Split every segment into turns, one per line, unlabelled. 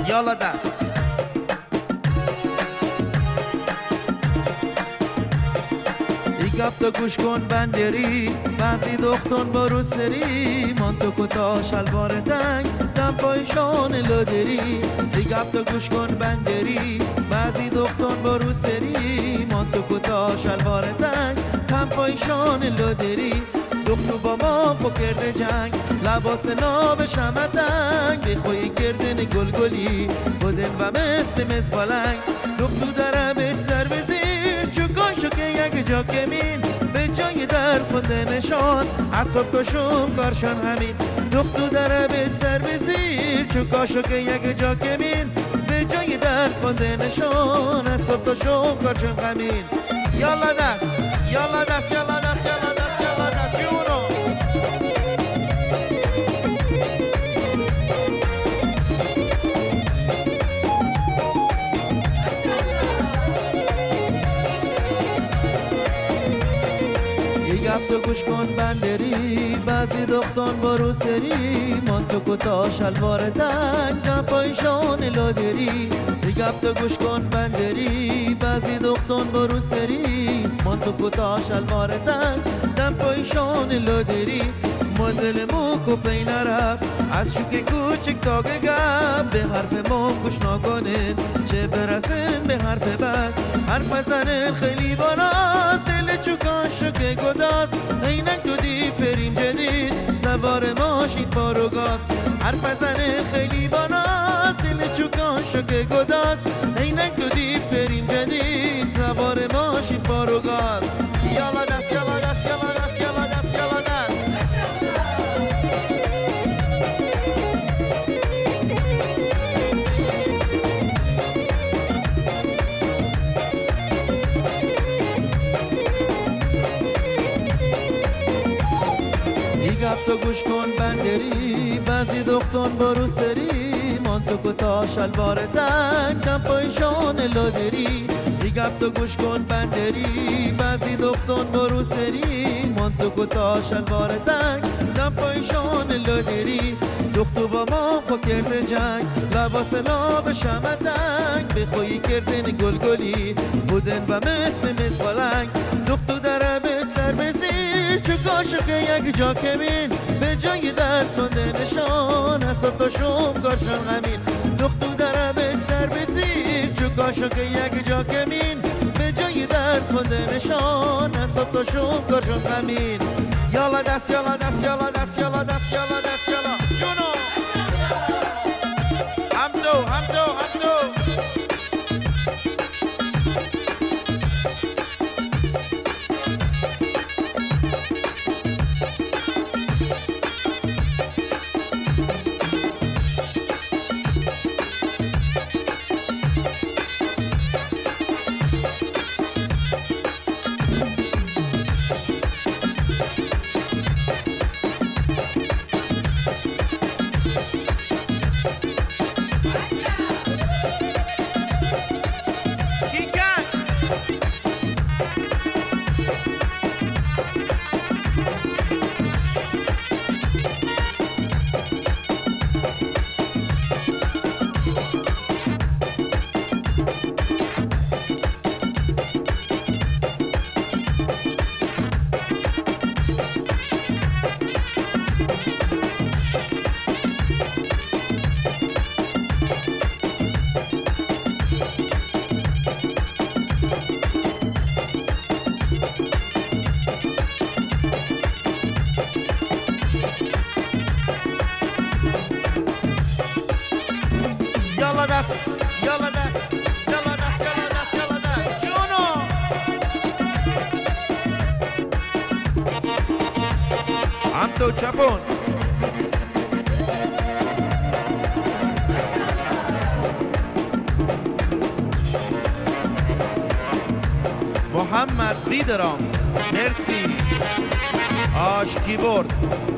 یالا دست. گفت گوش کن بندری بعضی دختون برو سری من تو کتا شلوار تنگ دم پایشان لادری. گفت گوش کن بندری بعضی دختون برو سری من تو کتا شلوار تنگ دم پایشان لادری. دختو با ما کرده جنگ لباس ناب شمتنگ بخوی کردن گلگلی بودن و مثل مزبالنگ. دختو داره به سر بزیر چوکان شکه یک جا کمین به جای درس خوندنشان عصب کشون کارشان همین. دختو داره به سر بزیر چوکان شکه یک جا کمین به جای درس خوندنشان عصب کشون کارشان همین. یالا دست یالا دست یالا دست یالا دست یالا دست جونو. گفت گوش کن بندری بعضی دختان برو سری من تو کتا شلوار تنگ دم پایشان لادری. گفت گوش کن بندری بعضی دختان برو سری من تو کتا شلوار تنگ دم پایشان لادری. مدل مو کو پینرب از شوک کوچک تا گب به حرف ما خوش نکنن چه برسن به حرف بد. حرف زنن خیلی بالاست دل چوکان شوک گداست اینک تو دی فریم جدید سوار ماشین پارو گاز. حرف زنن خیلی بالاست دل چوکان شوک گداست اینک تو دی فریم جدید سوار ماشین پارو گاز. یالا دست یالا دست یالا دست یالا دست یالا دست. گفت گوش کن بندری بعضی دختان برو سری من تو کتا شلوار تنگ دم پایشان لادری. گفت گوش کن بندری بعضی دختان برو سری من تو کتا شلوار تنگ دم پایشان لادری. دختو با ما خو کرده جنگ لباس ناب شمتنگ بخوی کردن گلگلی بودن و مثل مزبالنگ. دختو داره به سر بزیر چو کاشق یک جا کمین به جای درس خوندنشان حساب تا شم کارشان همین. دختو داره به سر بزیر چو کاشق یک جا کمین به جای درس خوندنشان حساب تا شم کارشان همین. یالا دست یالا دست یالا دست یالا دست یالا دست یالا جونو. همدو همدو همدو. Yalla das, yalla das, yalla das, yalla das, yalla das. Juno. Anto Chapon. محمد بیدرام مرسی آش کیبورد.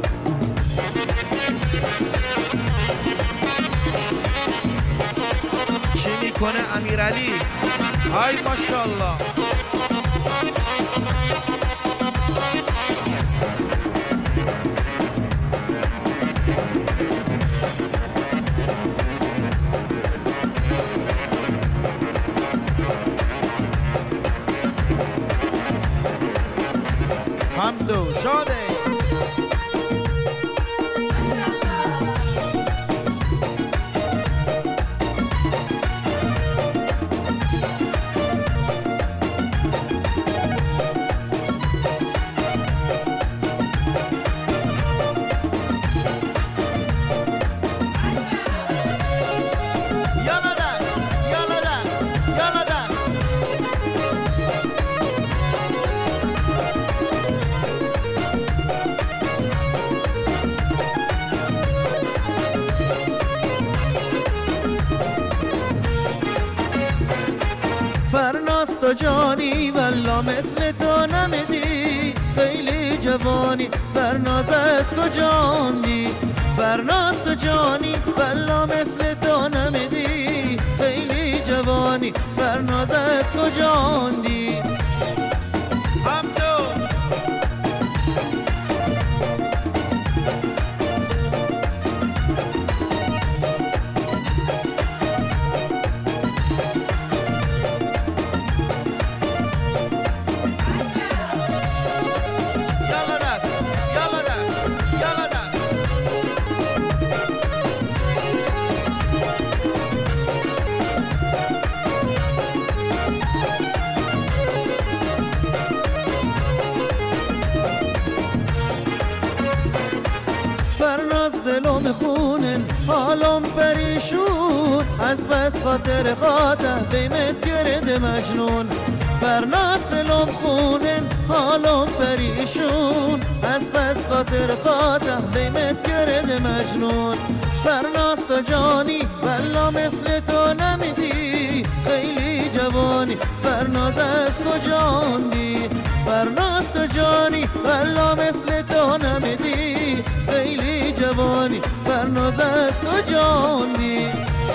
چی میکنه امیرعلی؟ های ماشاءالله. تو جانی والا مثل تو نمیدی خیلی جوانی فرناز از کجاندی فرناز تو جانی والا مثل تو نمیدی خیلی جوانی فرناز از کجاندی فرناز دلم خونن حالم پریشون از بس خاطر خاطر بیمت گرد مجنون فرناز دلم خونن حالم پریشون از بس خاطر خاطر بیمت گرد مجنون فرناز تو جانی والا مثل تو نمیدی خیلی جوانی فرناز از کجاندی فرناز تو جانی والا مثل تو نمیدی خیلی جوانی فرناز از کجاندی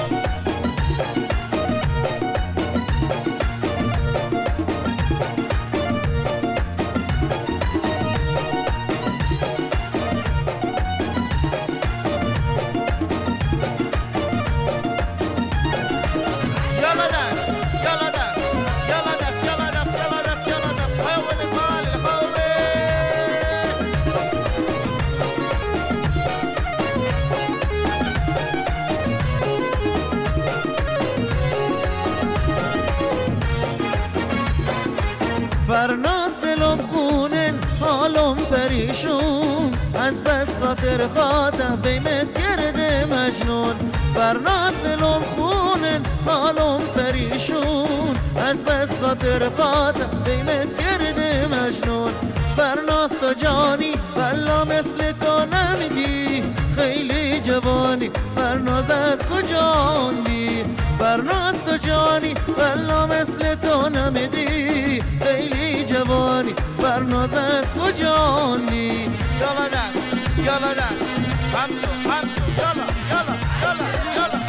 فرناز دلم خونن حالم پریشون از بس خاطر خاطر بیمت گرد مجنون فرناز دلم خونن حالم پریشون از بس خاطر خاطر بیمت گرد مجنون فرناز تو جانی والا مثل تو نمیدی خیلی جوانی فرناز از کجاندی فرناز تو جانی والا مثل تو نمیدی خیلی جوانی فرناز از کجاندی
یالا دست یالا دست همتو یالا یالا یالا یالا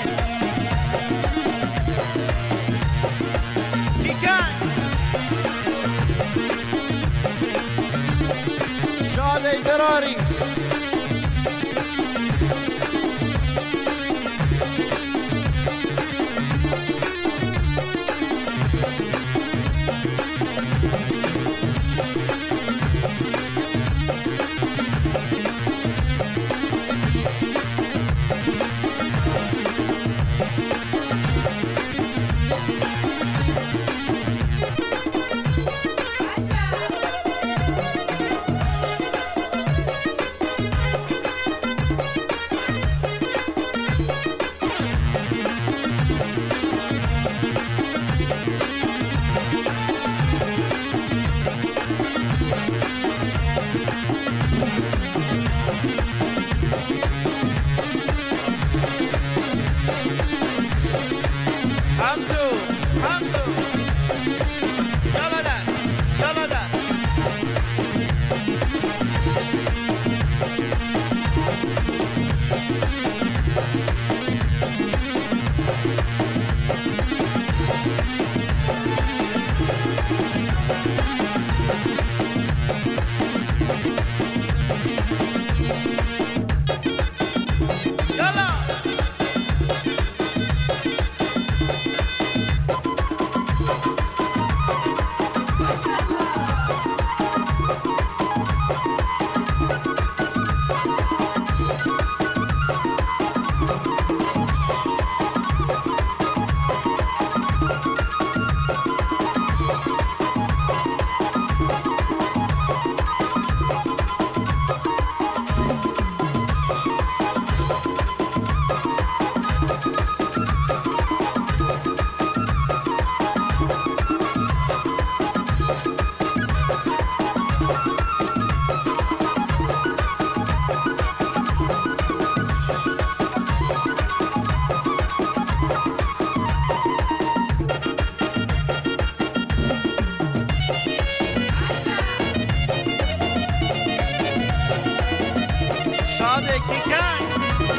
دیگن شاده براری ساده کیکن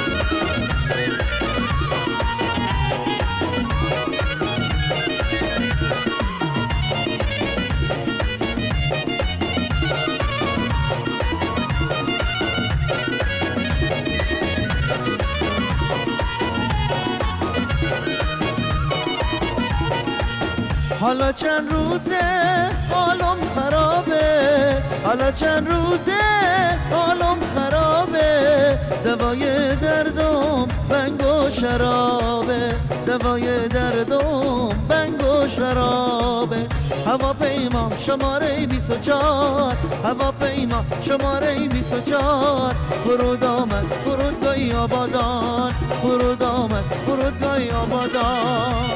حالا چند روزه حالم خرابه، حالا چند روزه حالم خرابه، دوای دردم بنگ و شرابه، دوای دردم بنگ و شرابه. هواپیما شماره 24، هواپیما شماره 24 فرود آمد فرودگاه آبادان، فرود آمد فرودگاه آبادان.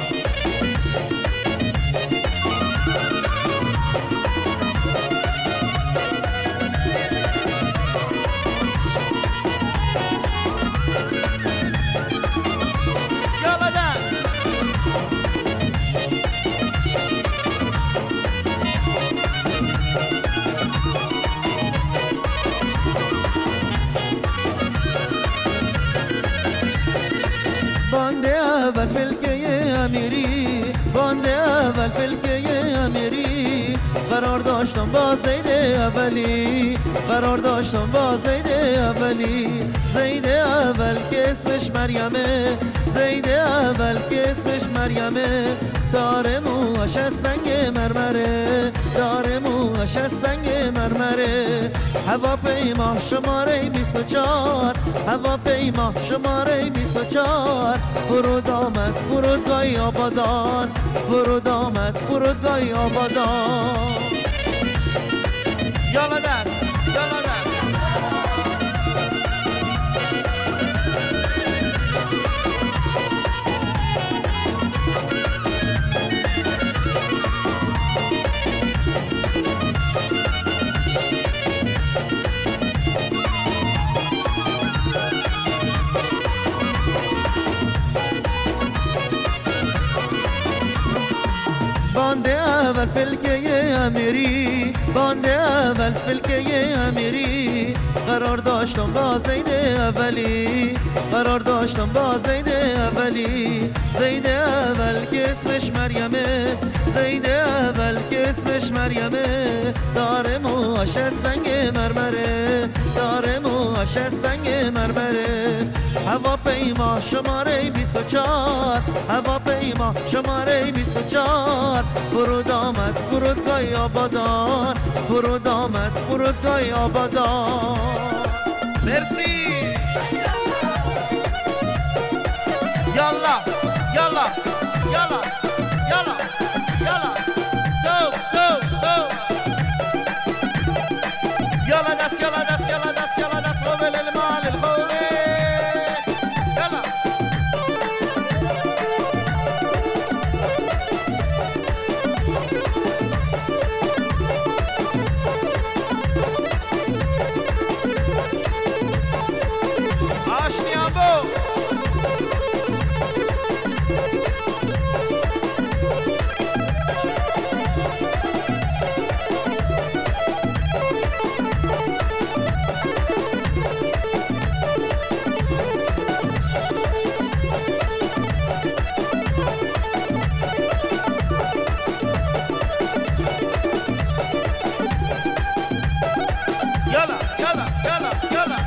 باند اول فلکه امیری، باند اول فلکه امیری، قرار داشتم با زید اولی، قرار داشتم با زید اولی. زید اول که اسمش مریمه، زید اول که اسمش مریمه، داره موهاش از سنگ مرمره، داره موهاش از سنگ مرمره. هواپیما شماره 24، هواپیما شماره 24 فرود آمد فرودگاه آبادان، فرود آمد فرودگاه آبادان.
یالا دست یالا دست
باند اول فلکه امیری، باند اول فلکه امیری، قرار داشتم با زید اولی، قرار داشتم با زید اولی. زید اول که اسمش مریمه، زید اول که اسمش مریمه، داره موهاش از سنگ مرمره، داره موهاش از سنگ مرمره. هواپیما شماره 24، هواپیما شماره 24 فرود آمد فرودگاه آبادان، فرود آمد فرودگاه آبادان.
مرسی یالا یالا یالا یالا یالا دو دو دو یالا دست یالا دست یالا دست یالا دست قبل المال الخوي يلا عاشني ابو يلا يلا يلا يلا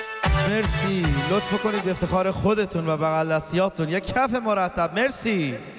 مرسی، لطف کنید به افتخار خودتون و بغل دستیاتون یک کف مرتب. مرسی.